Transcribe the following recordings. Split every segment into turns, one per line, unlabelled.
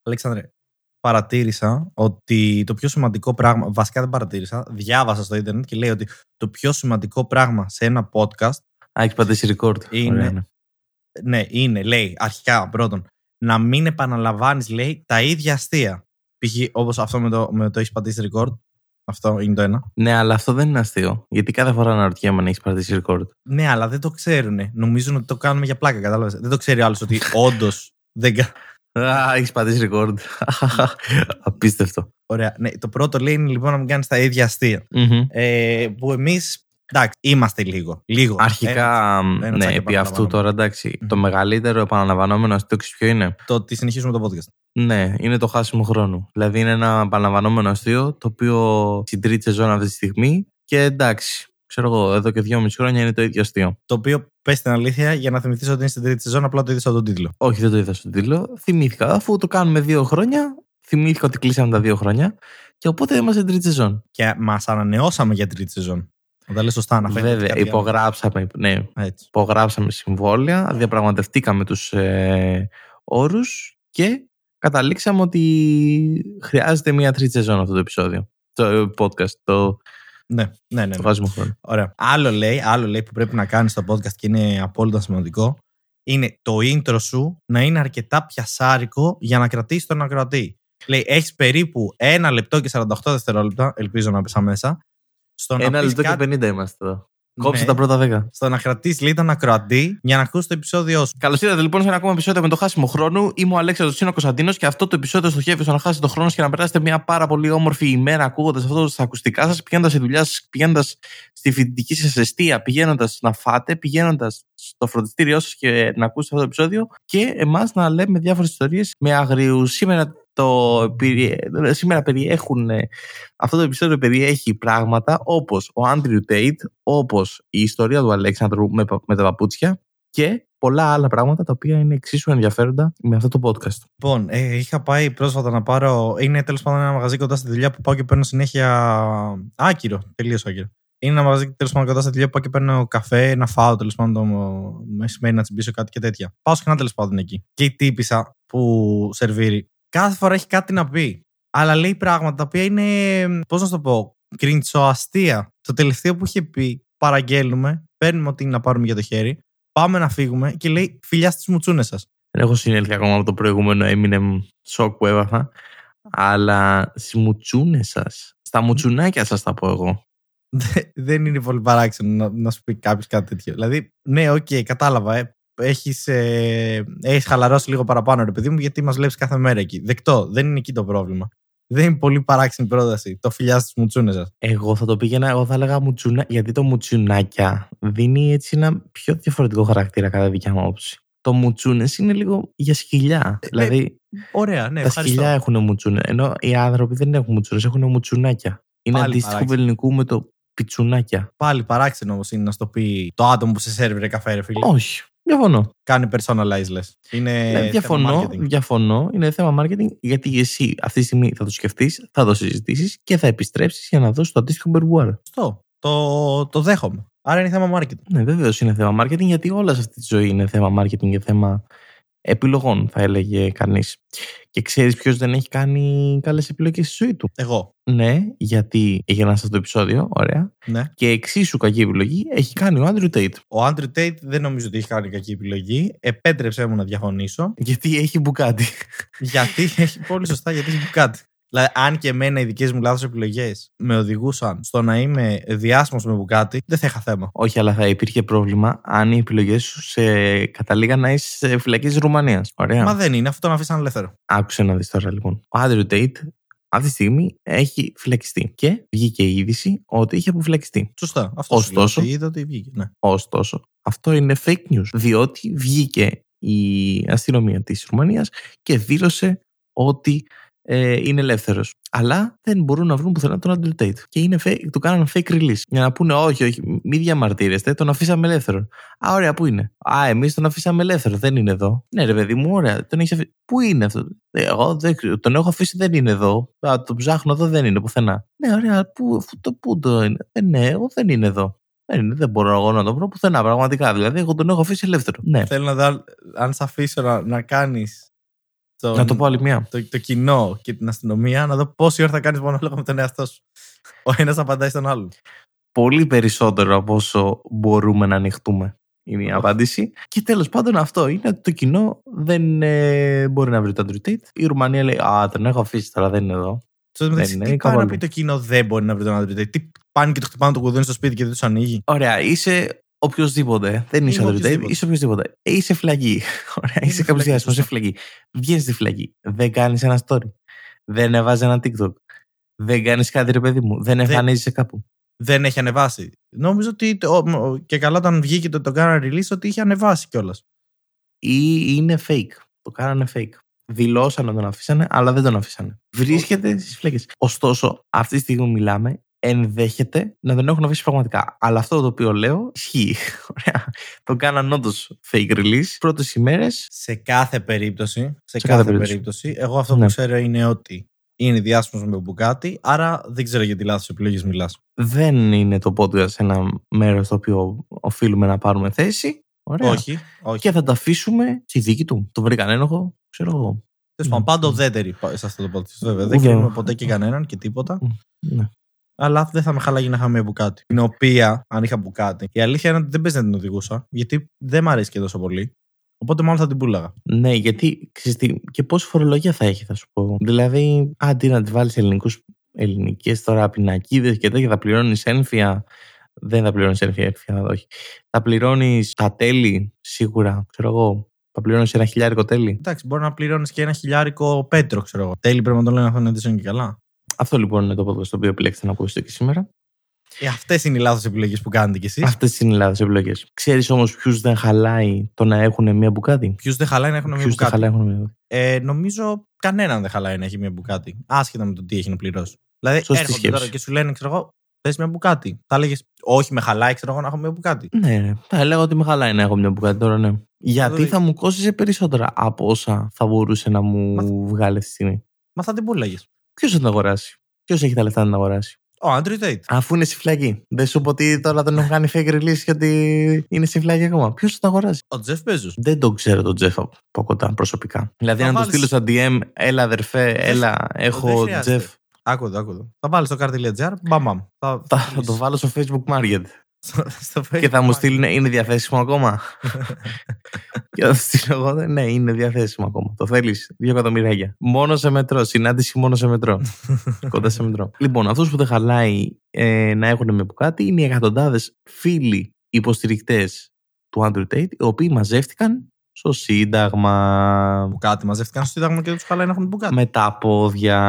Αλέξανδρε, παρατήρησα ότι το πιο σημαντικό πράγμα. Βασικά δεν παρατήρησα. Διάβασα στο ίντερνετ και λέει ότι το πιο σημαντικό πράγμα σε ένα podcast.
Έχει πατήσει record.
Είναι.
Ωραία, ναι.
Ναι, είναι, λέει, αρχικά πρώτον, να μην επαναλαμβάνεις, λέει, τα ίδια αστεία. Π.χ. όπως αυτό με το έχεις πατήσει record. Αυτό είναι το ένα.
Ναι, αλλά αυτό δεν είναι αστείο. Γιατί κάθε φορά αναρωτιέμαι αν έχει πατήσει record.
Ναι, αλλά δεν το ξέρουνε. Νομίζουν ότι το κάνουμε για πλάκα, κατάλαβες. Δεν το ξέρει άλλος ότι όντως δεν.
Έχει πατήσει record. Απίστευτο.
Ωραία. Ναι, το πρώτο λέει είναι λοιπόν να μην κάνεις τα ίδια αστεία. Που εμείς. Εντάξει, είμαστε λίγο.
Αρχικά, ναι, επί αυτού τώρα, εντάξει. Το μεγαλύτερο επαναλαμβανόμενο αστείο ποιο είναι?
Το ότι συνεχίζουμε το podcast.
Ναι, είναι το χάσιμο χρόνου. Δηλαδή είναι ένα επαναλαμβανόμενο αστείο το οποίο στην τρίτη σεζόν αυτή τη στιγμή και εντάξει, ξέρω εγώ, εδώ και 2,5 χρόνια είναι το ίδιο αστείο.
Το οποίο, πες την αλήθεια, για να θυμηθείς ότι είναι στην τρίτη σεζόν, απλά το είδες στον τίτλο.
Όχι, δεν το είδα στον τίτλο. Θυμήθηκα, αφού το κάνουμε 2 χρόνια, θυμήθηκα ότι κλείσαμε τα 2 χρόνια και οπότε είμαστε στην τρίτη σεζόν.
Και μας ανανεώσαμε για τρίτη σεζόν. Όταν λες σωστά, αναφέρεται.
Βέβαια, υπογράψαμε συμβόλαια, διαπραγματευτήκαμε τους όρους και καταλήξαμε ότι χρειάζεται μια τρίτη σεζόν αυτό το επεισόδιο. Το podcast,
Ναι.
Το βάζουμε χρόνο.
Ωραία. Άλλο λέει που πρέπει να κάνεις στο podcast και είναι απόλυτα σημαντικό, είναι το intro σου να είναι αρκετά πιασάρικο για να κρατήσει τον ακροατή. Λέει, έχεις περίπου 1 λεπτό και 48 δευτερόλεπτα, ελπίζω να πέσα μέσα.
1 λεπτό και 50 είμαστε εδώ. Κόψε τα πρώτα 10.
Στο να κρατήσει λίγο τον ακροατή για να ακούσει το επεισόδιό σου.
Καλώς ήρθατε λοιπόν σε ένα ακόμα επεισόδιο με το χάσιμο χρόνου. Είμαι ο Αλέξανδρος Κωνσταντίνος και αυτό το επεισόδιο στοχεύει στο να χάσετε τον χρόνο σας και να περάσετε μια πάρα πολύ όμορφη ημέρα ακούγοντας αυτό στα ακουστικά σας, πηγαίνοντας στη δουλειά σας, πηγαίνοντας στη φοιτητική σας εστία, πηγαίνοντας να φάτε, πηγαίνοντας στο φροντιστήριό σας και να ακούσετε αυτό το επεισόδιο και εμάς να λέμε διάφορες ιστορίες με αγριούς. Σήμερα περιέχουν, αυτό το επεισόδιο περιέχει πράγματα όπως ο Άντριου Τέιτ, όπως η ιστορία του Αλέξανδρου με τα παπούτσια και πολλά άλλα πράγματα τα οποία είναι εξίσου ενδιαφέροντα με αυτό το podcast.
Λοιπόν, είχα πάει πρόσφατα να πάρω. Είναι τέλος πάντων ένα μαγαζί κοντά στη δουλειά που πάω και παίρνω συνέχεια. Άκυρο, τελείως άκυρο. Είναι ένα μαγαζί τέλος πάντων κοντά στη δουλειά που πάω και παίρνω καφέ, να φάω τέλος πάντων το μεσημέρι, να τσιμπήσω κάτι και τέτοια. Πάω συχνά τέλος πάντων εκεί. Και η τύπισσα που σερβίρει κάθε φορά έχει κάτι να πει. Αλλά λέει πράγματα τα οποία είναι, πώς να σου το πω, κριντζοαστία. Το τελευταίο που είχε πει, παραγγέλνουμε, παίρνουμε ό,τι είναι να πάρουμε για το χέρι, πάμε να φύγουμε και λέει φιλιά στις μουτσούνες σας.
Δεν έχω συνέλθει ακόμα από το προηγούμενο Eminem σοκ που έβαθα, αλλά στις μουτσούνες σας, στα μουτσουνάκια σας θα πω εγώ.
Δεν είναι πολύ παράξενο να σου πει κάποιος κάτι τέτοιο. Δηλαδή, ναι, οκ, κατάλαβα, έχεις χαλαρώσει λίγο παραπάνω, ρε παιδί μου, γιατί μας βλέπεις κάθε μέρα εκεί. Δεκτό, δεν είναι εκεί το πρόβλημα. Δεν είναι πολύ παράξενη πρόταση. Το φιλιά στις μουτσούνες σας.
Εγώ θα το πήγαινα, εγώ θα έλεγα μουτσούνα, γιατί το μουτσουνάκια δίνει έτσι ένα πιο διαφορετικό χαρακτήρα κατά δικιά μου άποψη. Το μουτσούνες είναι λίγο για σκυλιά. Δηλαδή,
ωραία, ναι,
τα σκυλιά έχουν μουτσούνες, ενώ οι άνθρωποι δεν έχουν μουτσούνες, έχουν μουτσουνάκια. Είναι αντίστοιχο του ελληνικού με το πιτσουνάκια.
Πάλι παράξενο όμως είναι να στο πει το άτομο που σε σέρβιρε καφέ, ρε φίλε.
Όχι. Διαφωνώ.
Κάνει personalize, λες. Είναι
διαφωνώ. Είναι θέμα marketing, γιατί εσύ αυτή τη στιγμή θα το σκεφτείς, θα το συζητήσεις και θα επιστρέψεις για να δώσεις το αντίστοιχο μπερμπουάρ.
Αυτό. Το δέχομαι. Άρα είναι θέμα marketing.
Ναι, βεβαίως είναι θέμα marketing, γιατί όλα σε αυτή τη ζωή είναι θέμα marketing και θέμα επιλογών, θα έλεγε κανείς. Και ξέρεις ποιος δεν έχει κάνει καλές επιλογές στη ζωή του?
Εγώ.
Ναι, γιατί έγιναν σε αυτό το επεισόδιο, ωραία.
Ναι.
Και εξίσου κακή επιλογή έχει κάνει ο Άντριου Τέιτ.
Ο Άντριου Τέιτ δεν νομίζω ότι έχει κάνει κακή επιλογή. Επέτρεψέ μου να διαφωνήσω.
Γιατί έχει μπουκάτι.
Γιατί έχει, πολύ σωστά, γιατί έχει μπουκάτι. Δηλαδή, αν και εμένα οι δικές μου λάθος επιλογές με οδηγούσαν στο να είμαι διάσημος με μπουκάτι, δεν θα είχα θέμα.
Όχι, αλλά θα υπήρχε πρόβλημα αν οι επιλογές σου σε καταλήγαν να είσαι σε φυλακή της Ρουμανίας. Ωραία.
Μα δεν είναι, αυτό τον αφήσαν ελεύθερο.
Άκουσε να δεις τώρα λοιπόν. Ο Άντριου Τέιτ αυτή τη στιγμή έχει φυλακιστεί και βγήκε η είδηση ότι είχε αποφυλακιστεί.
Σωστά. Αυτό
ωστόσο,
είδα ότι βγήκε. Ναι.
Ωστόσο, αυτό είναι fake news. Διότι βγήκε η αστυνομία της Ρουμανίας και δήλωσε ότι είναι ελεύθερος. Αλλά δεν μπορούν να βρουν πουθενά τον Άντριου Τέιτ. Και του κάνανε fake release. Για να πούνε, όχι, μη διαμαρτύρεστε, τον αφήσαμε ελεύθερο. Α, ωραία, πού είναι? Α, εμείς τον αφήσαμε ελεύθερο, δεν είναι εδώ. Ναι, ρε παιδί μου, ωραία, τον έχεις αφήσει. Πού είναι αυτό? Εγώ τον έχω αφήσει, δεν είναι εδώ. Α, τον ψάχνω εδώ, δεν είναι πουθενά. Ναι, ωραία, πού το είναι? Ναι, εγώ δεν είναι εδώ. Δεν μπορώ εγώ να τον βρω πουθενά, πραγματικά. Δηλαδή, εγώ τον έχω αφήσει ελεύθερο. Ναι.
Θέλω να δω αν σε αφήσω να κάνεις
Να το πω άλλη μία.
Το κοινό και την αστυνομία, να δω πόση ώρα θα κάνεις μονόλογο με τον εαυτό σου. Ο ένας απαντάει στον άλλον.
Πολύ περισσότερο από όσο μπορούμε να ανοιχτούμε. Είναι η απάντηση. Και τέλος πάντων αυτό είναι ότι το κοινό δεν μπορεί να βρει το Andrew Tate. Η Ρουμανία λέει τον έχω αφήσει τώρα, δεν είναι εδώ.
Τι πάει να πει το κοινό δεν μπορεί να βρει τον Andrew Tate? Τι πάνε και το χτυπάνε το κουδούνι στο σπίτι και δεν τους ανοίγει?
Ωραία, είσαι οποιοδήποτε. Δεν είσαι Andrew Tate, είσαι οποιοδήποτε. Είσαι φυλακή. Ωραία, είσαι κάποιος διάσημος, είσαι φυλακή. Βγαίνεις στη φυλακή. Δεν κάνεις ένα story. Δεν έβαζε ένα TikTok. Δεν κάνεις κάτι, ρε παιδί μου. Δεν εμφανίζεσαι κάπου.
Δεν έχει ανεβάσει. Νόμιζα ότι και καλά όταν βγήκε το κάνανε release ότι είχε ανεβάσει κιόλας.
Ή είναι fake. Το κάνανε fake. Δηλώσαν να τον αφήσανε, αλλά δεν τον αφήσανε. Βρίσκεται στις φυλακές. Ωστόσο, αυτή τη στιγμή μιλάμε, ενδέχεται να τον έχουν αφήσει πραγματικά. Αλλά αυτό το οποίο λέω ισχύει. Ωραία. Το κάναν όντως fake release. Πρώτες ημέρες.
Σε κάθε περίπτωση. Εγώ αυτό που ξέρω είναι ότι είναι διάσημος με Bugatti, άρα δεν ξέρω για τι λάθος επιλογές μιλάς.
Δεν είναι το podcast ένα μέρος στο οποίο οφείλουμε να πάρουμε θέση. Ωραία.
Όχι.
Και θα το αφήσουμε στη δίκη του. Το βρήκαν ένοχο, ξέρω εγώ.
Πάντα ουδέτεροι σε αυτό το podcast. Βέβαια. Δεν κρίνουμε ποτέ και κανέναν και τίποτα.
Ναι.
Αλλά δεν θα με χαλάγει να είχαμε μια Bugatti. Την οποία, αν είχα Bugatti, η αλήθεια είναι ότι δεν παίζει να την οδηγούσα, γιατί δεν μ' αρέσει και τόσο πολύ. Οπότε μάλλον θα την πούλαγα.
Ναι, γιατί και πόση φορολογία θα έχει, θα σου πω. Δηλαδή, αντί να τη βάλει ελληνικές τώρα πινακίδες και τέτοια, θα πληρώνεις ένφια. Δεν θα πληρώνεις ένφια, όχι. Θα πληρώνεις τα τέλη, σίγουρα, ξέρω εγώ. Θα πληρώνεις $1,000 τέλη.
Εντάξει, μπορεί να πληρώνεις και $1,000 πέτρο, ξέρω εγώ. Τέλη πρέπει να το λένε αυτό να είναι και καλά.
Αυτό λοιπόν είναι το podcast το οποίο επιλέξετε να ακούσετε και σήμερα.
Αυτές είναι οι λάθος επιλογές που κάνετε κι εσείς.
Αυτές είναι οι λάθος επιλογές. Ξέρεις όμως ποιους δεν χαλάει το να έχουν μια Bugatti?
Ποιους δεν χαλάει να έχουν μια Bugatti? Νομίζω κανέναν δεν χαλάει να έχει μια Bugatti. Άσχετα με το τι έχει να πληρώσει. Δηλαδή έρχονται τώρα και σου λένε, ξέρω εγώ, θες μια Bugatti. Θα έλεγες, όχι με χαλάει, ξέρω εγώ, να έχω μια Bugatti.
Ναι, θα έλεγα ότι με χαλάει να έχω μια Bugatti τώρα, ναι. Γιατί θα μου κόστιζε περισσότερα από όσα θα μπορούσε να μου βγάλει αυτή τη στιγμή.
Μα θα την πούλαγες.
Ποιος θα την αγοράσει? Ποιος έχει τα λεφτά να την αγοράσει?
Ο Andrew Tate.
Αφού είναι στη φυλακή. Δεν σου πω ότι τώρα δεν έχουν κάνει fake release και ότι είναι στη φυλακή ακόμα. Ποιος θα το αγοράσει?
Ο Jeff Bezos.
Δεν τον ξέρω τον Jeff από κοντά προσωπικά. Δηλαδή, αν του στείλω στα DM, έλα αδερφέ, έλα, έχω Jeff.
Άκουδο. Θα βάλει στο car.gr, μπαμ.
Θα το βάλω στο Facebook Market. Και θα μου στείλουν, είναι διαθέσιμο ακόμα? Και θα του στείλω εγώ, ναι, είναι διαθέσιμο ακόμα. Το θέλεις? 2 εκατομμύρια. Μόνο σε μετρό. Συνάντηση μόνο σε μετρό. Κοντά σε μετρό. Λοιπόν, αυτούς που δεν χαλάει να έχουν με Bugatti είναι οι εκατοντάδες φίλοι υποστηρικτές του Andrew Tate, οι οποίοι μαζεύτηκαν στο Σύνταγμα.
Bugatti μαζεύτηκαν στο Σύνταγμα και δεν τους χαλάει να έχουν Bugatti.
Με τα πόδια,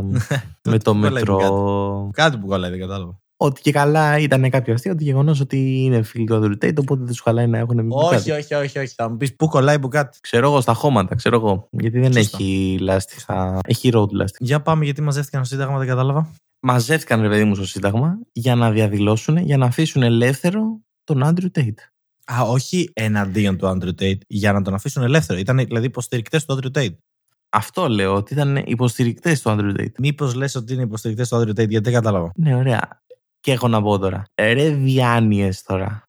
με το μετρό.
Κάτι που χαλάει, δεν κατάλαβα.
Ότι και καλά ήταν κάποιο αστείο, ότι γεγονός ότι είναι φίλοι του Andrew Tate, οπότε δεν του χαλάει να έχουν μια Bugatti.
Όχι. Θα μου πεις πού κολλάει η Bugatti.
Ξέρω εγώ, στα χώματα, ξέρω εγώ. Γιατί δεν έχει λάστιχα. Έχει road λάστιχα.
Για πάμε, γιατί μαζεύτηκαν στο Σύνταγμα, δεν κατάλαβα.
Μαζεύτηκαν, ρε παιδί μου, στο Σύνταγμα για να διαδηλώσουν, για να αφήσουν ελεύθερο τον Andrew Tate.
Όχι εναντίον του Andrew Tate, για να τον αφήσουν ελεύθερο. Ήταν δηλαδή υποστηρικτές του Andrew Tate.
Αυτό λέω, ότι ήταν υποστηρικτές του Andrew Tate.
Μήπως λες ότι είναι υποστηρικτές του Andrew Tate, γιατί δεν κατάλαβα.
Ναι, ωραία. Και έχω να πω τώρα. Ρε διάνοιες τώρα.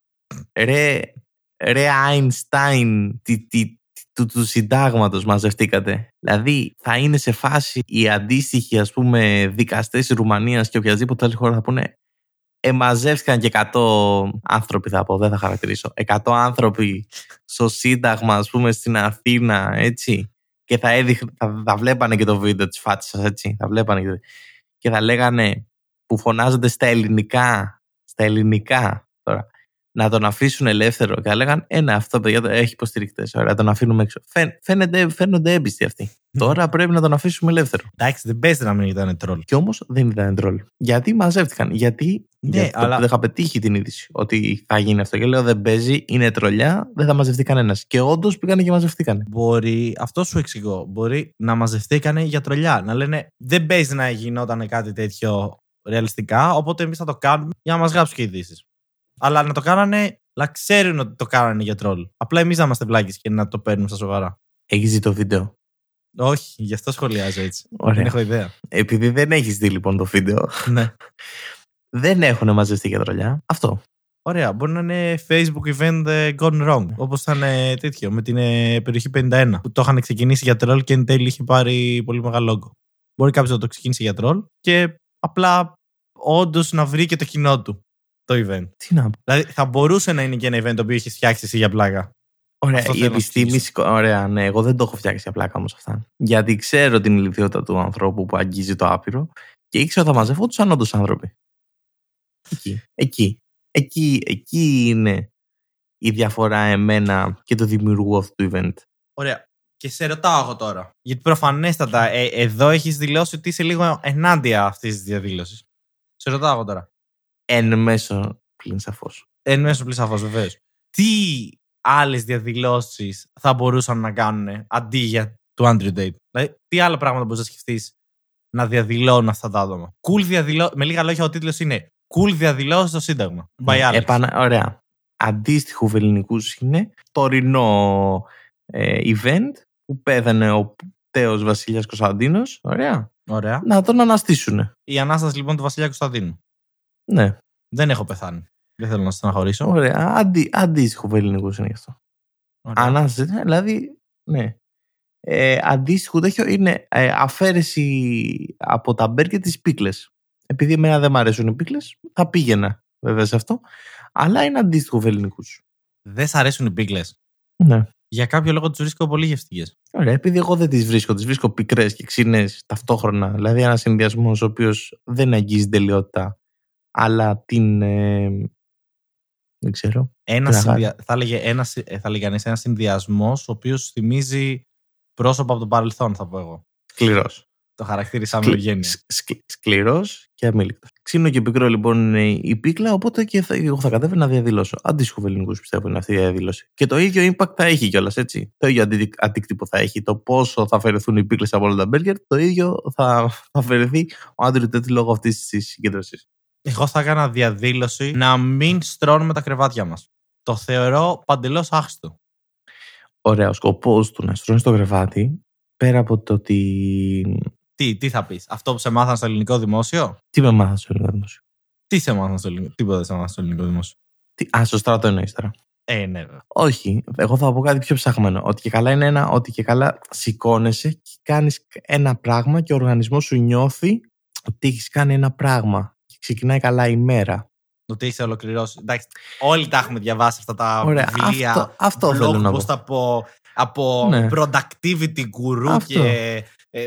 Ρε Einstein του συντάγματος μαζευτήκατε. Δηλαδή θα είναι σε φάση οι αντίστοιχοι, ας πούμε, δικαστές της Ρουμανίας και οποιασδήποτε άλλη χώρα θα πούνε μαζεύτηκαν και 100 άνθρωποι, θα πω, δεν θα χαρακτηρίσω. 100 άνθρωποι στο Σύνταγμα, ας πούμε, στην Αθήνα, έτσι. Και θα βλέπανε και το βίντεο της φάτσας σας, έτσι. Θα βλέπανε και θα λέγανε, που φωνάζονται στα ελληνικά τώρα, να τον αφήσουν ελεύθερο. Και θα λέγανε, αυτό παιδιά έχει υποστηρικτές. Ωραία, τον αφήνουμε έξω. Φαίνονται έμπιστοι αυτοί. Τώρα πρέπει να τον αφήσουμε ελεύθερο.
Εντάξει, δεν παίζει να μην ήταν τρόλ.
Κι όμως δεν ήταν τρόλ. Γιατί μαζεύτηκαν. Γιατί αλλά δεν είχα πετύχει την είδηση ότι θα γίνει αυτό. Και λέω, δεν παίζει, είναι τρολιά, δεν θα μαζευτεί κανένας. Και όντως πήγανε και μαζευτήκανε.
Μπορεί, αυτό σου εξηγώ. Μπορεί να μαζευτήκανε για τρολιά. Να λένε, δεν παίζει να γινόταν κάτι τέτοιο ρεαλιστικά, οπότε εμείς θα το κάνουμε για να μας γράψουν και ειδήσεις. Αλλά να το κάνανε, να ξέρουν ότι το κάνανε για τρόλ. Απλά εμείς να είμαστε βλάκες και να το παίρνουμε στα σοβαρά.
Έχεις δει το βίντεο?
Όχι, γι' αυτό σχολιάζω έτσι.
Ωραία.
Δεν έχω ιδέα.
Επειδή δεν έχεις δει λοιπόν το βίντεο,
ναι.
Δεν έχουν μαζευτεί για τρολιά. Αυτό.
Ωραία, μπορεί να είναι Facebook event gone wrong. Όπως ήταν τέτοιο με την περιοχή 51. Που το είχαν ξεκινήσει για troll και εν τέλει είχε πάρει πολύ μεγάλο όγκο. Μπορεί κάποιος να το ξεκίνησε για troll και απλά όντως να βρει και το κοινό του το event.
Τι να πω.
Δηλαδή θα μπορούσε να είναι και ένα event το οποίο έχει φτιάξει εσύ για πλάκα.
Ωραία, η επιστήμη. Ωραία, ναι, εγώ δεν το έχω φτιάξει για πλάκα όμως αυτά. Γιατί ξέρω την ηλικιότητα του ανθρώπου που αγγίζει το άπειρο και ήξερα ότι θα μαζεύω τους ανόντους άνθρωποι. Εκεί είναι η διαφορά εμένα και του δημιουργού αυτού του event.
Ωραία. Και σε ρωτάω εγώ τώρα. Γιατί προφανέστατα εδώ έχεις δηλώσει ότι είσαι λίγο ενάντια αυτής της διαδήλωσης. Σε ρωτάω εγώ τώρα.
Εν μέσω πλην σαφώς.
Εν μέσω πλην σαφώς, βεβαίως. Τι άλλες διαδηλώσεις θα μπορούσαν να κάνουν αντί για του Andrew Tate? Δηλαδή, τι άλλα πράγματα μπορείς να σκεφτείς να διαδηλώνουν αυτά τα άτομα? Με λίγα λόγια, ο τίτλος είναι Cool διαδηλώσεις στο Σύνταγμα.
Ωραία. Αντίστοιχου βελληνικούς είναι τωρινό event που πέθανε ο τέος Βασίλειας Κωνσταντίνος. Ωραία. Να τον αναστήσουνε.
Η ανάσταση λοιπόν του Βασιλιά Κωνσταντίνου.
Ναι.
Δεν έχω πεθάνει. Δεν θέλω να στεναχωρήσω.
Ωραία. Αντίστοιχο βελληνικούς είναι αυτό. Ανάσταση, δηλαδή, ναι. Αντίστοιχο τέτοιο είναι αφαίρεση από τα μπέργκερ τις πίκλες. Επειδή εμένα δεν μου αρέσουν οι πίκλες, θα πήγαινα βέβαια σε αυτό. Αλλά είναι αντίστοιχο βελληνικούς.
Δεν σ' αρέσουν οι πίκλες?
Ναι.
Για κάποιο λόγο τις βρίσκω πολύ γευστικές.
Ωραία, επειδή εγώ δεν τις βρίσκω πικρές και ξινές ταυτόχρονα. Δηλαδή ένας συνδυασμός ο οποίος δεν αγγίζει τελειότητα, αλλά την. Δεν ξέρω.
Θα έλεγε ένα συνδυασμός ο οποίος θυμίζει πρόσωπα από το παρελθόν, θα πω εγώ.
Σκληρός.
Το χαρακτήρισα με ευγένεια.
Σκληρός και αμήλικτος. Ξύνο και πικρό λοιπόν είναι η πίκλα, οπότε και εγώ θα κατέβαινα να διαδηλώσω. Αντίστοιχο βελληνικούς πιστεύω είναι αυτή η διαδήλωση. Και το ίδιο impact θα έχει κιόλας, έτσι. Το ίδιο αντίκτυπο θα έχει. Το πόσο θα αφαιρεθούν οι πίκλες από όλα τα μπέργκερ, το ίδιο θα αφαιρεθεί ο Andrew Tate λόγω αυτής της συγκέντρωσης.
Εγώ θα έκανα διαδήλωση να μην στρώνουμε τα κρεβάτια μας. Το θεωρώ παντελώς άχρηστο.
Ωραία, ο σκοπός του να στρώνεις το κρεβάτι, πέρα από το ότι.
Τι θα πεις, αυτό που σε μάθαν στο ελληνικό δημόσιο?
Τι με μάθαν στο ελληνικό δημόσιο?
Τι σε μάθαν στο ελληνικό? Τίποτα σε μάθαν στο ελληνικό δημόσιο.
Στο στρατό εννοείς τώρα?
Ναι.
Όχι, εγώ θα πω κάτι πιο ψαχμένο. Ότι και καλά είναι ότι και καλά σηκώνεσαι και κάνεις ένα πράγμα και ο οργανισμός σου νιώθει ότι έχεις κάνει ένα πράγμα και ξεκινάει καλά η μέρα.
Ότι έχεις ολοκληρώσει. Εντάξει, όλοι τα έχουμε διαβάσει αυτά τα
βιβλία. Αυτό θέλω να πω.
Από
ναι.
Productivity guru και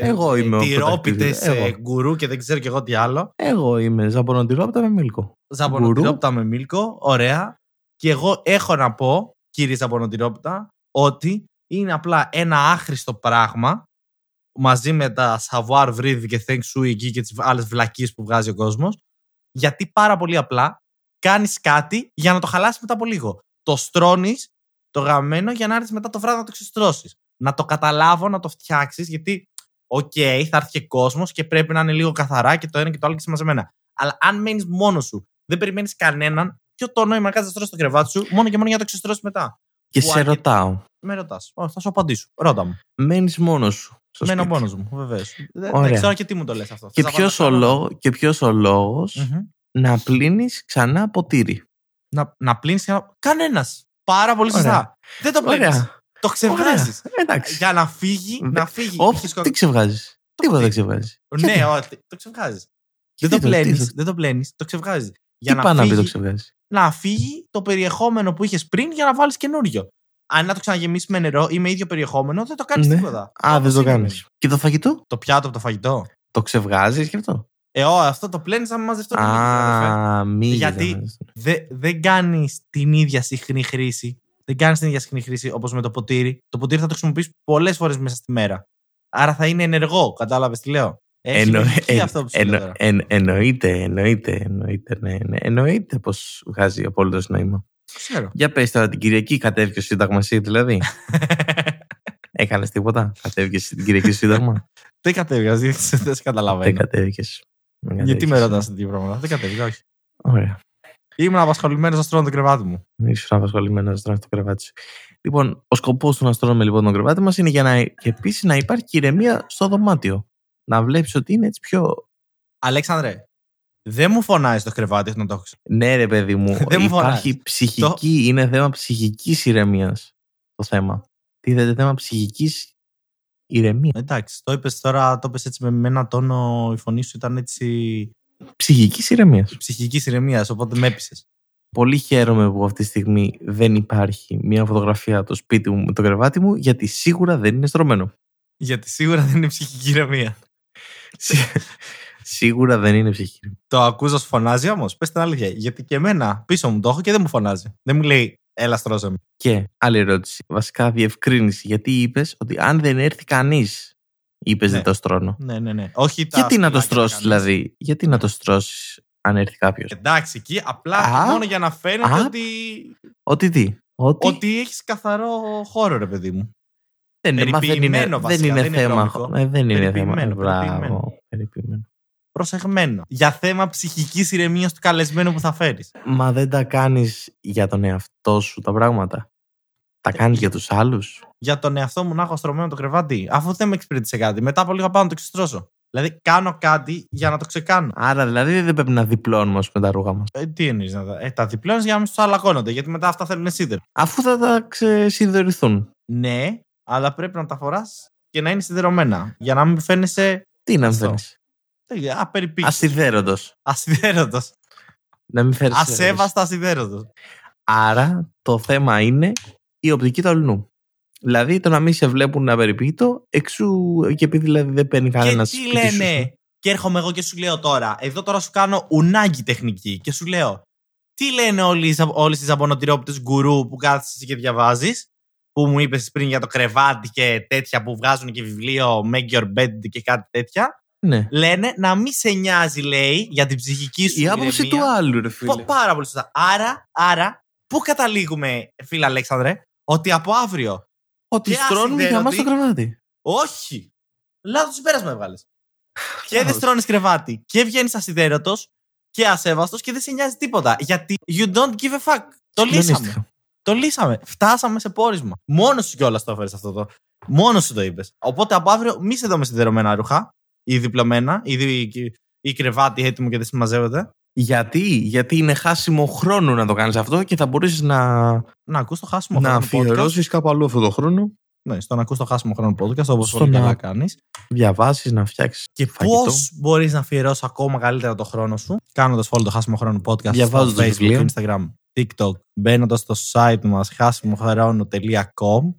τυρόπιτες guru και δεν ξέρω και εγώ τι άλλο.
Εγώ είμαι ζαμπονοτυρόπιτα με μίλκο.
Ζαμπονοτυρόπιτα με μίλκο, ωραία. Και εγώ έχω να πω, κύριε ζαμπονοτυρόπιτα, ότι είναι απλά ένα άχρηστο πράγμα μαζί με τα savoir vivre και thank you εκεί και τις άλλες βλακίες που βγάζει ο κόσμος, γιατί πάρα πολύ απλά κάνεις κάτι για να το χαλάσεις μετά από λίγο. Το στρώνεις το γαμμένο για να έρθεις μετά το βράδυ να το ξεστρώσεις. Να το καταλάβω, να το φτιάξεις, γιατί θα έρθει και κόσμος και πρέπει να είναι λίγο καθαρά και το ένα και το άλλο και συμμαζεμένα. Αλλά αν μένεις μόνος σου, δεν περιμένεις κανέναν, ποιο το νόημα να κάτσεις να στρώσεις το κρεβάτι σου, μόνο και μόνο για να το ξεστρώσεις μετά?
Και σε ρωτάω.
Με ρωτάς. Θα σου απαντήσω. Ρώτα μου.
Μένεις μόνος σου?
Μένω μόνος μου, βεβαίως. Δεν ξέρω και τι μου το λες αυτό.
Και ποιος ο λόγος να πλύνεις ξανά ποτήρι?
Να πλύνεις ξανά. Κανένας. Πάρα πολύ σωστά. Δεν το πλύνεις. Το ξεβγάζεις. Για να φύγει.
Τι ξεβγάζεις? Τίποτα δεν ξεβγάζεις.
Ναι, το ξεβγάζεις. Δεν το πλένεις. Το ξεβγάζεις.
Τι πάει να πει το ξεβγάζεις?
Να φύγει το περιεχόμενο που είχες πριν για να βάλεις καινούριο. Αν να το ξαναγεμίσεις με νερό ή με ίδιο περιεχόμενο, δεν το κάνεις τίποτα.
Δεν το κάνεις. Και το φαγητό?
Το πιάτο από το φαγητό.
Το ξεβγάζεις και αυτό?
Αυτό το πλένεις να μαζευτώ. Γιατί δεν κάνεις την ίδια συχνή χρήση. Δεν κάνεις την ίδια συχνή χρήση όπως με το ποτήρι. Το ποτήρι θα το χρησιμοποιήσεις πολλές φορές μέσα στη μέρα. Άρα θα είναι ενεργό. Κατάλαβες τι λέω?
Εννοείται πως βγάζει απόλυτο νόημα.
Ξέρω.
Για πες τώρα, την Κυριακή κατέβηκε στο Σύνταγμα εσύ δηλαδή? Έκανες τίποτα? Κατέβηκες την Κυριακή στο Σύνταγμα?
Δεν κατέβηκες, δεν σε καταλαβαίνω.
Δεν κατέβηκες.
Γιατί με ρωτάς τέτοια πράγματα? Δεν κατέβηκα, όχι.
Ωραία.
Ήμουν απασχολημένος να στρώνω το κρεβάτι μου.
Ήσουν απασχολημένος να στρώνεις το κρεβάτι σου. Λοιπόν, ο σκοπός του να στρώνουμε λοιπόν το κρεβάτι μας είναι για να επίσης να υπάρχει ηρεμία στο δωμάτιο. Να βλέπεις ότι είναι έτσι πιο.
Αλέξανδρε, Δεν μου φωνάζει το κρεβάτι, να το έχω.
Ναι, ρε παιδί μου.
Δεν μου
υπάρχει ψυχική, είναι θέμα ψυχικής ηρεμίας το θέμα. Τίθεται θέμα ψυχικής ηρεμίας.
Εντάξει, το είπες τώρα, το είπες έτσι με ένα τόνο, η φωνή σου ήταν έτσι.
Ψυχικής ηρεμίας.
Ψυχικής ηρεμίας, οπότε με έπεισες.
Πολύ χαίρομαι που αυτή τη στιγμή δεν υπάρχει μια φωτογραφία από το σπίτι μου με το κρεβάτι μου, γιατί σίγουρα δεν είναι στρωμένο.
Γιατί σίγουρα δεν είναι ψυχική ηρεμία.
Σίγουρα δεν είναι ψυχική ηρεμία.
Το ακούς να σου φωνάζει όμως, πες την αλήθεια. Γιατί και εμένα πίσω μου το έχω και δεν μου φωνάζει. Δεν μου λέει, έλα στρώσε με.
Και άλλη ερώτηση, βασικά διευκρίνηση. Γιατί είπες ότι αν δεν έρθει κανείς, είπες
Ναι.
δεν το στρώνω.
Ναι. Όχι τα
Γιατί να το
σκυλάκια
στρώσεις
κανείς.
δηλαδή, γιατί να το στρώσεις αν έρθει κάποιος.
Εντάξει, εκεί απλά
Α.
και μόνο για να φαίνεται
Α.
ότι.
Ότι
Ότι έχεις καθαρό χώρο, ρε παιδί μου.
δεν είναι
περιποιημένο βασικά, δεν είναι
θέμα.
βρώμικο.
Δεν είναι θέμα.
Περιποιημένο,
Μπράβο, περιποιημένο.
Προσεγμένο. Για θέμα ψυχικής ηρεμίας του καλεσμένου που θα φέρεις.
Μα δεν τα κάνεις για τον εαυτό σου τα πράγματα. Τα κάνεις για τους άλλους.
Για τον εαυτό μου να έχω στρωμένο το κρεβάτι, αφού δεν με εξυπηρέτησε κάτι. Μετά από λίγο πάω να το ξεστρώσω. Δηλαδή, κάνω κάτι για να το ξεκάνω.
Άρα δηλαδή δεν πρέπει να διπλώνουμε με τα ρούχα μας.
Τι εννοείς να τα διπλώνεις για να μην σου αλλακώνονται, γιατί μετά αυτά θέλουν σίδερο.
Αφού θα τα ξεσυδωρηθούν.
Ναι, αλλά πρέπει να τα φοράς και να είναι σιδερωμένα. Για να μην φαίνεσαι.
Τι να
Αυτό.
φέρεις.
Απεριποίητος.
Ασιδέροντος.
Ασιδέροντος.
Να μην φέρεις.
Ασέβαστα ασιδέροντος.
Άρα το θέμα είναι η οπτική του αλλού. Δηλαδή το να μην σε βλέπουν απεριποίητο, εξού και επειδή δηλαδή δεν παίρνει κανένα.
Και τι λένε. Και έρχομαι εγώ και σου λέω τώρα. Εδώ τώρα σου κάνω ουνάκι τεχνική. Και σου λέω. Τι λένε όλες οι ζαμπονοτηρόπιτες γκουρού που κάθεσαι και διαβάζεις. Που μου είπες πριν για το κρεβάτι και τέτοια που βγάζουν και βιβλίο Make Your Bed και κάτι τέτοια.
Ναι.
Λένε να μην σε νοιάζει, λέει, για την ψυχική σου
Η άποψη του άλλου, ρε φίλε.
Πάρα πολύ σωστά. Άρα, πού καταλήγουμε, φίλε Αλέξανδρε, ότι από αύριο.
Ότι
και
στρώνουμε για μας το κρεβάτι.
Όχι. Λάθος συμπέρασμα έβγαλες. Και δεν στρώνεις κρεβάτι. Και βγαίνεις ασιδέρωτος και ασέβαστος και δεν σε νοιάζει τίποτα. Γιατί you don't give a fuck. Το λύσαμε. Το λύσαμε. Φτάσαμε σε πόρισμα. Μόνος σου κιόλας το έφερες αυτό το. Μόνος σου το είπες. Οπότε από αύριο μη σε δω με σιδερωμένα ρούχα ή διπλωμένα ή κρεβάτι έτοιμο και δεν συμμαζεύεται.
Γιατί είναι χάσιμο χρόνο να το κάνεις αυτό και θα μπορείς να
ακούς το χάσιμο
να
χρόνο.
αφιερώσεις κάπου αλλού αυτό το χρόνο.
Ναι, στο να ακούς το χάσιμο χρόνο podcast, όπως πολύ καλά κάνεις.
Διαβάσεις, να φτιάξεις.
Και πώς μπορείς να αφιερώσεις ακόμα καλύτερα το χρόνο σου, κάνοντας follow το χάσιμο χρόνο podcast
διαβάζοντας
στο Facebook, Instagram, TikTok, μπαίνοντας στο site μας χάσιμοχρόνο.com.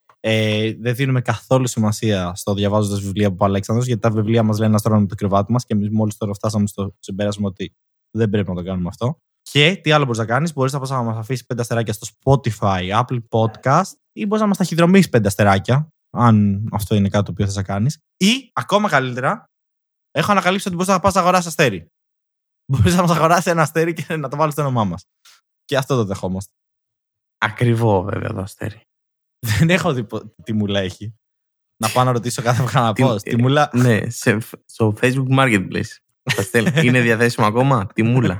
Δεν δίνουμε καθόλου σημασία στο διαβάζοντας βιβλία από ο Αλέξανδρος, γιατί τα βιβλία μας λένε να στρώνουμε το κρεβάτι μας και εμείς μόλις τώρα φτάσαμε στο συμπέρασμα ότι δεν πρέπει να το κάνουμε αυτό. Και τι άλλο μπορείς να κάνεις, μπορείς να μας αφήσεις 5 αστεράκια στο Spotify, Apple Podcast ή μπορείς να μας ταχυδρομήσεις 5 αστεράκια, αν αυτό είναι κάτι το οποίο θες να κάνεις. Ή ακόμα καλύτερα, έχω ανακαλύψει ότι μπορείς να πας να αγοράσεις αστέρι. Μπορείς να μας αγοράσεις ένα αστέρι και να το βάλεις στο όνομά μας. Και αυτό το δεχόμαστε.
Ακριβό βέβαια το αστέρι.
Δεν έχω δει τι μουλά έχει. Να πάω να ρωτήσω κάθε φορά να πω. Τι μουλά.
Ναι, στο Facebook Marketplace. Είναι διαθέσιμο ακόμα. Τι μουλά.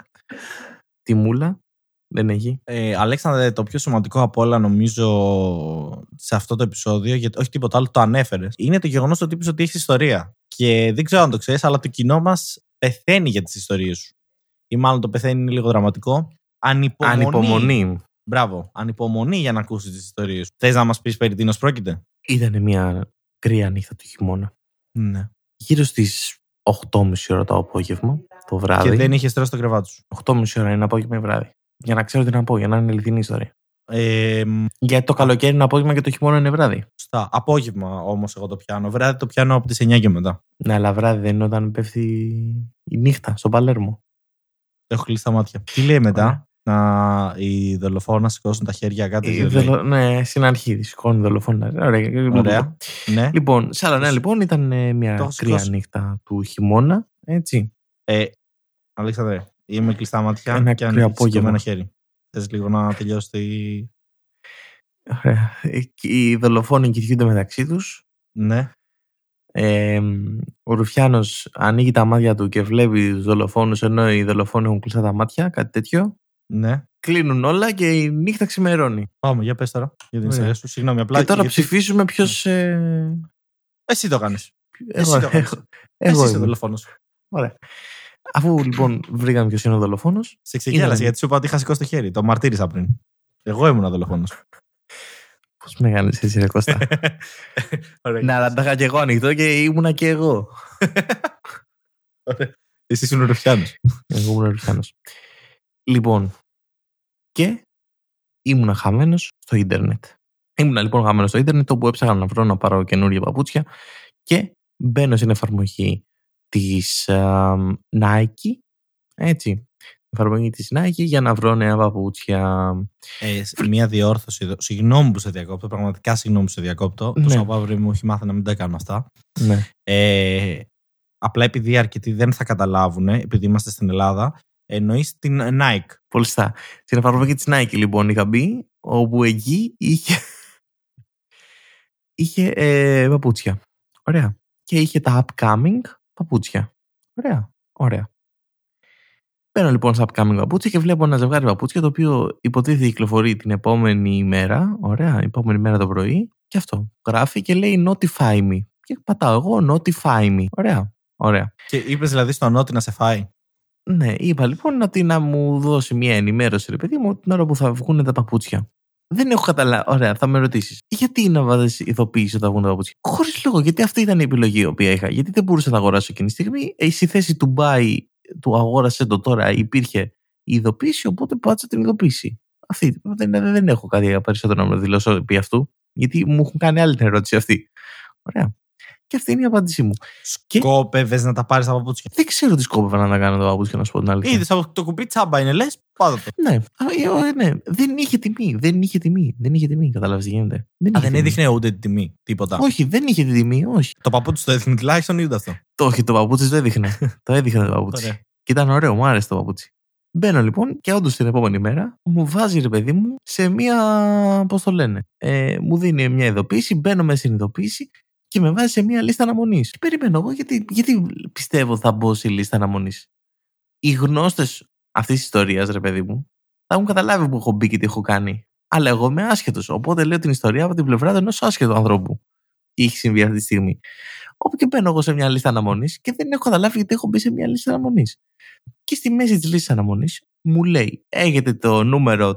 Τι μουλά δεν έχει.
Αλέξανδρε, το πιο σημαντικό από όλα νομίζω σε αυτό το επεισόδιο, γιατί όχι τίποτα άλλο, το ανέφερες, είναι το γεγονός ότι είπες ότι έχεις ιστορία. Και δεν ξέρω αν το ξέρεις, αλλά το κοινό μας πεθαίνει για τις ιστορίες σου. Ή μάλλον το πεθαίνει είναι λίγο δραματικό. Ανυπομονή. Μπράβο. Ανυπομονή για να ακούσεις τις ιστορίες σου. Θες να μας πεις περί τίνος πρόκειται?
Ήτανε μια κρύα νύχτα του χειμώνα.
Ναι.
Γύρω στις 8.30 ώρα το απόγευμα, το βράδυ.
Και δεν είχες τρώσει το κρεβάτι σου.
8.30 ώρα είναι απόγευμα ή βράδυ. Για να ξέρω τι να πω, για να είναι αληθινή ιστορία. Γιατί το καλοκαίρι είναι απόγευμα και το χειμώνα είναι βράδυ.
Στα απόγευμα όμως εγώ το πιάνω. Βράδυ το πιάνω από τις 9 και μετά.
Ναι, αλλά βράδυ δεν είναι όταν πέφτει η νύχτα στο Παλέρμο.
Έχω κλείσει τα μάτια. Τι λέει μετά? Οι δολοφόνοι να σηκώσουν τα χέρια κάτι.
Ναι, στην αρχή σηκώνει δολοφόνοι. Ωραία.
Ναι.
Λοιπόν, Σαλανά λοιπόν ήταν μια κρύα νύχτα του χειμώνα. Έτσι.
Αλέξανδρε, είμαι κλειστά μάτια και αν σηκωμένο ένα χέρι. Θες λίγο να τελειώσει
Ωραία. Οι δολοφόνοι κοιτιούνται μεταξύ τους.
Ναι.
Ο Ρουφιάνος ανοίγει τα μάτια του και βλέπει τους δολοφόνους, ενώ οι δολοφόνοι έχουν κλειστά τα μάτια, κάτι τέτοιο.
Ναι.
Κλείνουν όλα και η νύχτα ξημερώνει.
Πάμε, για πες τώρα για την ιστορία σου. Συγγνώμη, απλά.
Και τώρα ψηφίσουμε ποιος.
Εσύ το κάνεις.
Εγώ
εσύ είσαι ο δολοφόνος.
Ωραία. Αφού λοιπόν βρήκαμε ποιος είναι ο δολοφόνος.
Σε ξεγέλασε γιατί σου είπα ότι είχα σηκώσει το χέρι. Το μαρτύρησα πριν. Εγώ ήμουν ο δολοφόνος.
Πώς με κάνεις έτσι, ρε Κώστα? Να, αλλά τα είχα και εγώ ανοιχτό και ήμουνα και εγώ.
Εσύ ήσουν ο Ρουφιάνος.
Εγώ ήμουν ο Ρουφιάνος. Λοιπόν, και ήμουνα χαμένος στο ίντερνετ. Ήμουνα λοιπόν χαμένος στο ίντερνετ, όπου έψαχνα να βρω να πάρω καινούργια παπούτσια και μπαίνω στην εφαρμογή της Nike, έτσι, εφαρμογή της Nike για να βρω νέα παπούτσια.
Μία διόρθωση εδώ. Συγγνώμη που σε διακόπτω, πραγματικά συγγνώμη που σε διακόπτω.
Ναι.
Το Σαββάβρι μου έχει μάθει να μην τα κάνουμε αυτά.
Ναι.
Απλά επειδή αρκετοί δεν θα καταλάβουν, επειδή είμαστε στην Ελλάδα, εννοείς την Nike.
Πολύ σωστά. Στην εφαρμογή της Nike λοιπόν είχα μπει, όπου εκεί είχε παπούτσια. Ωραία. Και είχε τα upcoming παπούτσια. Ωραία. Παίρνω λοιπόν στα upcoming παπούτσια και βλέπω ένα ζευγάρι παπούτσια, το οποίο υποτίθεται κυκλοφορεί την επόμενη ημέρα. Ωραία, επόμενη μέρα το πρωί. Και αυτό γράφει και λέει notify me. Και πατάω εγώ notify me. Ωραία.
Και είπες δηλαδή στο νότι να σε φάει.
Ναι, είπα λοιπόν ότι να μου δώσει μια ενημέρωση, ρε παιδί μου, την ώρα που θα βγουν τα παπούτσια. Δεν έχω καταλάβει. Ωραία, θα με ρωτήσεις. Γιατί να βάζεις ειδοποίηση όταν βγουν τα παπούτσια? Χωρίς λόγο, γιατί αυτή ήταν η επιλογή η οποία είχα. Γιατί δεν μπορούσα να αγοράσω εκείνη τη στιγμή. Στη θέση του buy, του αγόρασε το τώρα, υπήρχε η ειδοποίηση, οπότε πάτησα την ειδοποίηση. Αυτή. Δεν έχω κάτι περισσότερο να δηλώσω επί αυτού, γιατί μου έχουν κάνει άλλη την ερώτηση αυτή. Ωραία. Και αυτή είναι η απάντησή μου.
Σκόπευες να τα πάρεις τα παπούτσια?
Δεν ξέρω τι σκόπευα να τα κάνω τα παπούτσια, να σου πω την αλήθεια.
Είδες από το κουμπί τσάμπα είναι, λες, πάτα το.
Ναι. Δεν είχε τιμή. Καταλάβεις τι γίνεται?
Δεν έδειχνε ούτε τη τιμή, τίποτα.
Όχι, δεν είχε την τιμή, όχι.
Το παπούτσι το έδειχνε τουλάχιστον ή ούτε αυτό?
Όχι, το παπούτσι το έδειχνε. Το έδειχνε το παπούτσι.
Ωραία.
Και ήταν ωραίο, μου άρεσε το παπούτσι. Μπαίνω λοιπόν και όντως την επόμενη μέρα μου βάζει, ρε παιδί μου, σε μία. Πώς το λένε? Μου δίνει μια ειδοποίηση, μπαίνω μέσα στην ειδοποίηση και με βάζει σε μια λίστα αναμονής. Και περιμένω εγώ, γιατί πιστεύω θα μπω σε λίστα αναμονής. Οι γνώστες αυτής της ιστορίας, ρε παιδί μου, θα έχουν καταλάβει που έχω μπει και τι έχω κάνει. Αλλά εγώ είμαι άσχετος. Οπότε λέω την ιστορία από την πλευρά ενός άσχετου ανθρώπου. Τι έχει συμβεί αυτή τη στιγμή. Όπου και μπαίνω εγώ σε μια λίστα αναμονής και δεν έχω καταλάβει γιατί έχω μπει σε μια λίστα αναμονής. Και στη μέση της λίστας αναμονής μου λέει: έχετε το νούμερο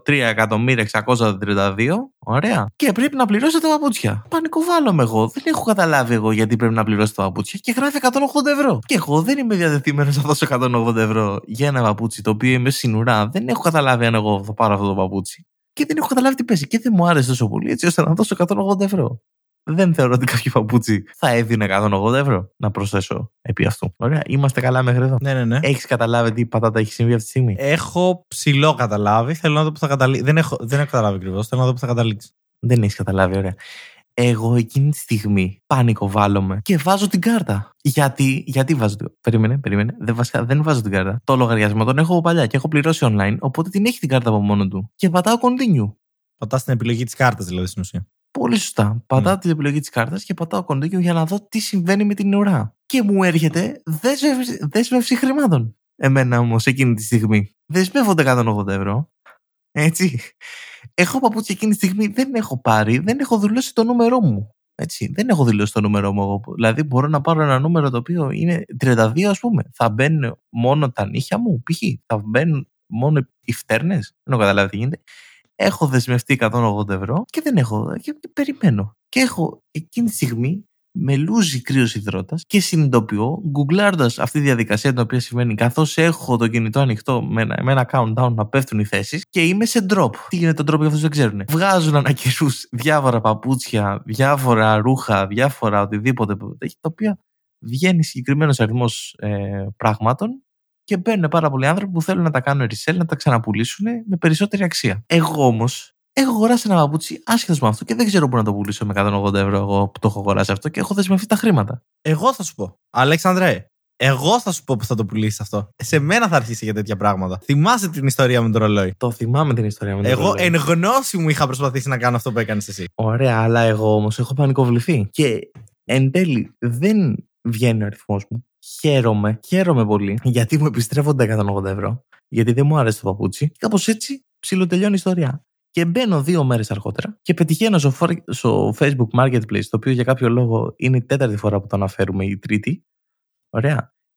3.632. Ωραία. Και πρέπει να πληρώσετε τα παπούτσια. Πανικοβάλλομαι εγώ. Δεν έχω καταλάβει εγώ γιατί πρέπει να πληρώσω τα παπούτσια και γράφει 180 ευρώ. Και εγώ δεν είμαι διατεθειμένος να δώσω 180 ευρώ για ένα παπούτσι το οποίο είμαι στην ουρά. Δεν έχω καταλάβει αν εγώ θα πάρω αυτό το παπούτσι. Και δεν έχω καταλάβει τι παίζει. Και δεν μου άρεσε τόσο πολύ έτσι ώστε να δώσω 180 ευρώ. Δεν θεωρώ ότι κάποιο παπούτσι θα έδινε 180 ευρώ να προσθέσω επί αυτού. Ωραία, είμαστε καλά μέχρι εδώ.
Ναι.
Έχεις καταλάβει τι πατάτα έχει συμβεί αυτή τη στιγμή?
Έχω ψηλό καταλάβει. Θέλω να δω που θα καταλήξει. Δεν έχω καταλάβει ακριβώς. Θέλω να δω που θα καταλήξει.
Δεν έχεις καταλάβει, ωραία. Εγώ εκείνη τη στιγμή πανικοβάλλομαι και βάζω την κάρτα. Γιατί βάζω την κάρτα? Περίμενε. Δεν βάζω την κάρτα. Το λογαριασμό τον έχω από παλιά και έχω πληρώσει online, οπότε την έχει την κάρτα από μόνο του. Και πατάω continue.
Πατάς την επιλογή της κάρτας, δηλαδή στην ουσία.
Πολύ σωστά. Πατάω την επιλογή της κάρτας και πατάω continue για να δω τι συμβαίνει με την ουρά. Και μου έρχεται δέσμευση χρημάτων. Εμένα όμως εκείνη τη στιγμή δεσμεύονται 180 ευρώ. Έτσι. Έχω παπούτσια εκείνη τη στιγμή, δεν έχω πάρει, δεν έχω δηλώσει το νούμερό μου. Έτσι. Δεν έχω δηλώσει το νούμερό μου εγώ. Δηλαδή μπορώ να πάρω ένα νούμερο το οποίο είναι 32, ας πούμε. Θα μπαίνουν μόνο τα νύχια μου, π.χ. Θα μπαίνουν μόνο οι φτέρνες. Δεν έχω καταλάβει τι γίνεται. Έχω δεσμευτεί 180 ευρώ και δεν έχω. Και περιμένω. Και έχω εκείνη τη στιγμή με λούζει κρύος υδρότας και συνειδητοποιώ, γκουγκλάροντας αυτή τη διαδικασία την οποία συμβαίνει, καθώς έχω το κινητό ανοιχτό με ένα countdown να πέφτουν οι θέσεις και είμαι σε drop. Τι γίνεται το drop για αυτούς δεν ξέρουν? Βγάζουν ανακαιρούς διάφορα παπούτσια, διάφορα ρούχα, διάφορα οτιδήποτε, τα οποία βγαίνει συγκεκριμένος αριθμός πραγμάτων. Και μπαίνουν πάρα πολλοί άνθρωποι που θέλουν να τα κάνουν resell, να τα ξαναπουλήσουν με περισσότερη αξία. Εγώ όμως έχω αγοράσει ένα παπούτσι άσχετος με αυτό και δεν ξέρω πού να το πουλήσω με 180 ευρώ. Εγώ που το έχω αγοράσει αυτό και έχω δεσμευτεί τα χρήματα.
Εγώ θα σου πω. Αλέξανδρε, εγώ θα σου πω που θα το πουλήσει αυτό. Σε μένα θα αρχίσει για τέτοια πράγματα. Θυμάσαι την ιστορία με το ρολόι?
Το θυμάμαι την ιστορία με το ρολόι.
Εγώ εν γνώση μου είχα προσπαθήσει να κάνω αυτό που έκανες εσύ.
Ωραία, αλλά εγώ όμως έχω πανικοβληθεί. Και εν τέλει δεν βγαίνει ο αριθμός μου. Χαίρομαι πολύ γιατί μου επιστρέφονται 180 ευρώ. Γιατί δεν μου άρεσε το παπούτσι. Κάπως έτσι ψιλοτελειώνει η ιστορία. Και μπαίνω 2 μέρες αργότερα και πετυχαίνω στο Facebook Marketplace, το οποίο για κάποιο λόγο είναι η 4η φορά που το αναφέρουμε, η 3η. Ωραία.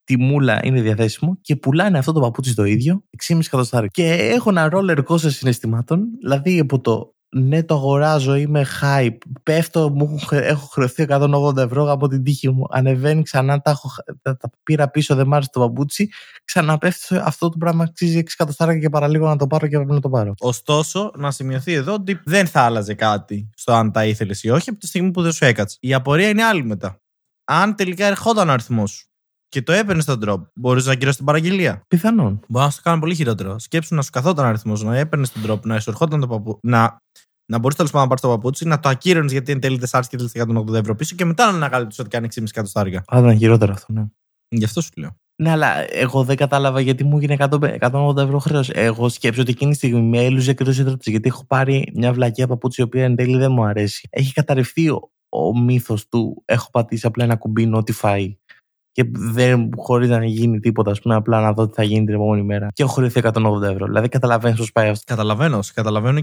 τιμούλα είναι διαθέσιμο και πουλάνε αυτό το παπούτσι το ίδιο 6,5 εκατοστάρικα. Και έχω ένα roller coaster συναισθημάτων, δηλαδή από το ναι, το αγοράζω, είμαι hype, πέφτω, έχω χρεωθεί 180 ευρώ από την τύχη μου, ανεβαίνει ξανά, τα πήρα πίσω, δεν μ' άρεσε το παπούτσι, ξαναπέφτω, αυτό το πράγμα αξίζει 6 εκατοστάρικα και παραλίγο να το πάρω και πρέπει να το πάρω.
Ωστόσο, να σημειωθεί εδώ ότι δεν θα άλλαζε κάτι στο αν τα ήθελες ή όχι από τη στιγμή που δεν σου έκατσε. Η απορία είναι άλλη μετά. Αν τελικά ερχόταν ο αριθμός σου και το έπαιρνε στον drop, μπορείς να ακυρώσεις την παραγγελία.
Πιθανόν.
Μπορεί να σου το κάνει πολύ χειρότερο. Σκέψου να σου καθόταν ο αριθμός, να έπαιρνε τον drop, να σου ερχόταν το παπούτσι. Να μπορείς τέλος πάντων να πάρεις το παπούτσι, να το ακύρωνες γιατί εν τέλει δεν σ' άρεσε και θέλεις 180 ευρώ πίσω και μετά να ανακαλύψεις ότι κάνει 6,5 εκατοστάρικα.
Θα ήταν χειρότερο αυτό, ναι.
Γι' αυτό σου λέω.
Ναι, αλλά εγώ δεν κατάλαβα γιατί μου έγινε 180 ευρώ χρέος. Εγώ σκέψω ότι εκείνη τη στιγμή με έλουζε και το υδρότης, γιατί έχω πάρει μια βλακιά παπούτσι η οποία εν τέλει δεν μου αρέσει. Έχει καταρριφθεί ο μύθος του έχω πατήσει απλά ένα κουμπί notify και δεν χωρίς να γίνει τίποτα, ας πούμε, απλά να δω τι θα γίνει την επόμενη μέρα. Και έχω χρειωθεί 180 ευρώ. Δηλαδή καταλαβαίνεις πώς πάει αυτό.
Καταλαβαίνω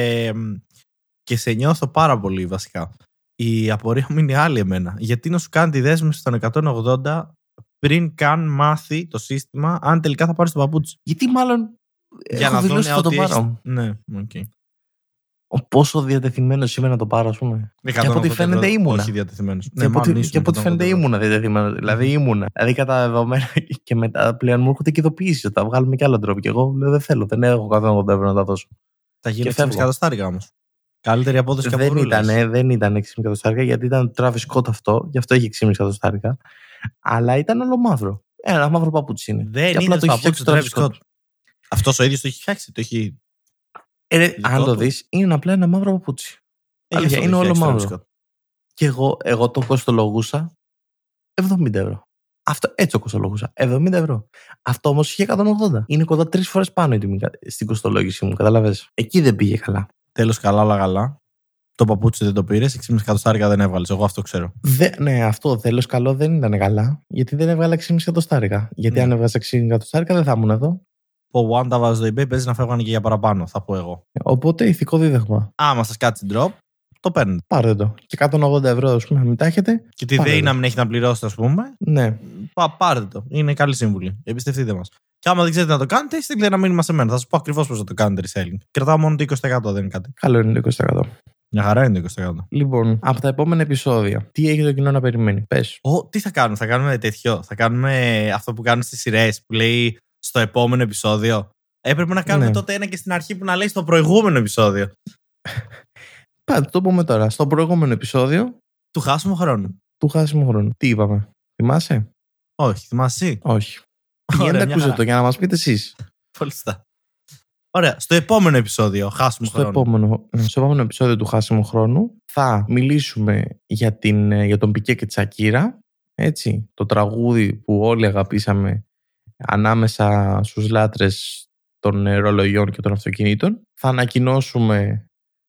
και σε νιώθω πάρα πολύ βασικά. Η απορία μου είναι άλλη εμένα. Γιατί να σου κάνει τη δέσμευση των 180 πριν καν μάθει το σύστημα αν τελικά θα πάρεις το παπούτσι.
Γιατί μάλλον
για να δουν
θα το πάρω.
Ναι, okay.
Πόσο διατεθειμένος είμαι να το πάρω, ας πούμε. Και από ό,τι φαίνεται ήμουνα.
Όχι διατεθειμένος.
Και από ό,τι φαίνεται ήμουνα διατεθειμένος. Δηλαδή ήμουνα. Δηλαδή κατά δεδομένα και μετά πλέον μου έρχονται και ειδοποιήσεις ότι θα βγάλουμε κι άλλο τρόπο. Και εγώ λέω δεν θέλω, δεν έχω 180 ευρώ να τα δώσω.
Θα γίνει 6,5 εκατοστάρικα όμως. Καλύτερη απόδοση και από
δεν ήταν 6,5 εκατοστάρικα γιατί ήταν το Travis Scott αυτό, γι' αυτό έχει 6,5 εκατοστάρικα. Αλλά ήταν όλο μαύρο. Ένα μαύρο παπούτσι είναι.
Δεν είναι το παπούτσι του Travis Scott. Αυτός ο ίδιος το έχει φτιάξει.
Αν το δεις, είναι απλά ένα μαύρο παπούτσι. Είναι όλο μαύρο. Και εγώ το κοστολογούσα 70 ευρώ. Αυτό έτσι το κοστολογούσα. 70 ευρώ. Αυτό όμως είχε 180. Είναι κοντά 3 φορές πάνω η τιμή στην κοστολόγηση μου. Καταλαβαίνεις. Εκεί δεν πήγε καλά.
Τέλος καλά, όλα καλά. Το παπούτσι δεν το πήρες, 6,5 εκατοστάρικα δεν έβγαλες. Εγώ αυτό ξέρω.
Ναι, αυτό τέλος καλό δεν ήταν καλά. Γιατί δεν έβγαλε 6,5 εκατοστάρικα. Γιατί αν έβγαλε 6,5 εκατοστάρικα δεν θα ήμουν εδώ.
Ο One τα βάζει στο eBay, παίζει να φεύγανε και για παραπάνω, θα πω εγώ.
Οπότε ηθικό δίδαγμα.
Άμα σας κάτσει drop, το παίρνετε.
Πάρτε το. Και 180 ευρώ, ας πούμε, να μην τα έχετε.
Και τη ΔΕΗ να μην έχει να πληρώσετε, ας πούμε.
Ναι.
Πάρτε το. Είναι καλή σύμβουλη. Εμπιστευτείτε μας. Και άμα δεν ξέρετε να το κάνετε, στείλτε ένα μήνυμα σε μένα. Θα σας πω ακριβώς πώς θα το κάνετε reselling. Κρατάω μόνο το 20%, δεν είναι κάτι.
Καλό είναι το 20%.
Μια χαρά είναι το 20%.
Λοιπόν, από τα επόμενα επεισόδια, τι έχει το κοινό να περιμένει? Πες.
Τι θα κάνουμε? Θα κάνουμε τέτοιο. Θα κάνουμε αυτό που κάνουν στις σειρές που λέει στο επόμενο επεισόδιο. Έπρεπε να κάνουμε τότε ένα και στην αρχή που να λέει στο προηγούμενο επεισόδιο.
Πάτε, το πούμε τώρα. Στο προηγούμενο επεισόδιο
του χάσιμου χρόνου. Τι
είπαμε? Θυμάσαι?
Όχι. Θυμάσαι εσύ?
Όχι. Πηγαίνετε ακούσετε το για να μας πείτε εσείς.
Πολύ σωστά. Ωραία. Στο επόμενο επεισόδιο χάσιμου χρόνου.
Στο επόμενο επεισόδιο του χάσιμου χρόνου θα μιλήσουμε για τον Πικέ και τη Σακύρα. Έτσι, το τραγούδι που όλοι αγαπήσαμε ανάμεσα στους λάτρες των ρολογιών και των αυτοκινήτων. Θα ανακοινώσουμε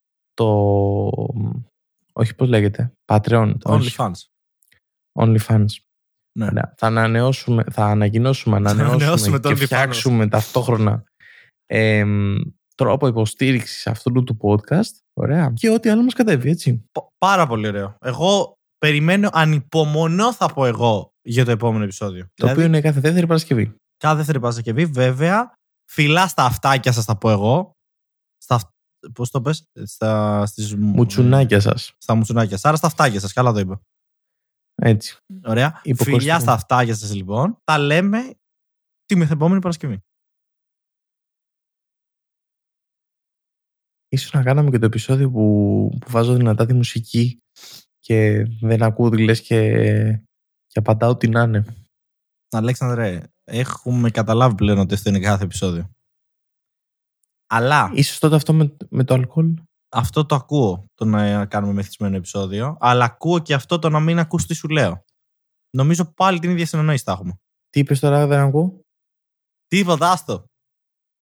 όχι, πώς λέγεται, Patreon. OnlyFans. Ναι. Θα ανακοινώσουμε και φτιάξουμε ταυτόχρονα τρόπο υποστήριξης αυτού του podcast. Ωραία. Και ό,τι άλλο μας κατέβει, έτσι.
Πάρα πολύ ωραίο. Εγώ περιμένω, ανυπομονώ θα πω εγώ για το επόμενο επεισόδιο.
Το οποίο είναι κάθε δεύτερη Παρασκευή.
Κάθε δεύτερη Παρασκευή, βέβαια. Φιλά στα αυτάκια σας θα πω εγώ. Πώς το πες? Στις
μουτσουνάκια σας.
Στα μουτσουνάκια σας. Άρα στα αυτάκια σας. Καλά το είπα.
Έτσι.
Ωραία. Φιλιά στα αυτάκια σας λοιπόν. Τα λέμε τη μεθεπόμενη Παρασκευή.
Ίσως να κάναμε και το επεισόδιο που βάζω δυνατά τη μουσική και δεν ακούω τι λες και απαντάω τι να είναι.
Αλέξανδρε, έχουμε καταλάβει πλέον ότι αυτό είναι κάθε επεισόδιο. Αλλά
ίσως τότε αυτό με το αλκοόλ.
Αυτό το ακούω, το να κάνουμε μεθυσμένο επεισόδιο. Αλλά ακούω και αυτό το να μην ακούς τι σου λέω. Νομίζω πάλι την ίδια συνεννόηση θα έχουμε.
Τι είπες τώρα, δεν ακούω?
Τίποτα, άστο.